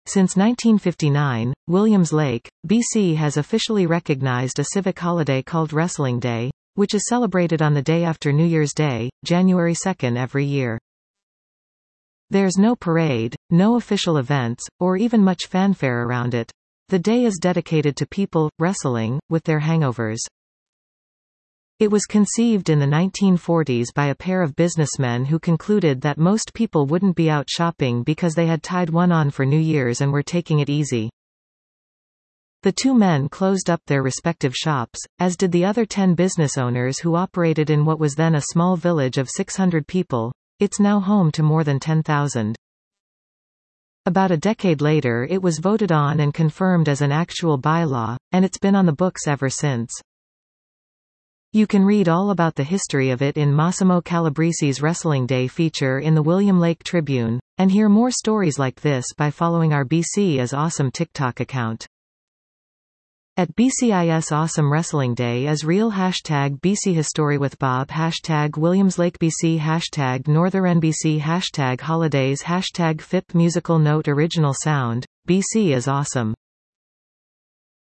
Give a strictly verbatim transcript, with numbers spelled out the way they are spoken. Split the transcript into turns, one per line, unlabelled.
Since nineteen fifty-nine, Williams Lake, B C has officially recognized a civic holiday called Wrestling Day, which is celebrated on the day after New Year's Day, January second every year. There's no parade, no official events, or even much fanfare around it. The day is dedicated to people wrestling with their hangovers. It was conceived in the nineteen forties by a pair of businessmen who concluded that most people wouldn't be out shopping because they had tied one on for New Year's and were taking it easy. The two men closed up their respective shops, as did the other ten business owners who operated in what was then a small village of six hundred people. It's now home to more than ten thousand. About a decade later it was voted on and confirmed as an actual bylaw, and it's been on the books ever since. You can read all about the history of it in Massimo Calabresi's Wrestling Day feature in the William Lake Tribune, and hear more stories like this by following our B C is Awesome TikTok account. At B C is Awesome Wrestling Day is real. Hashtag B C History with Bob. Hashtag Williams Lake B C. Hashtag Northern N B C. Hashtag Holidays. Hashtag F I P Musical Note. Original sound, B C is Awesome.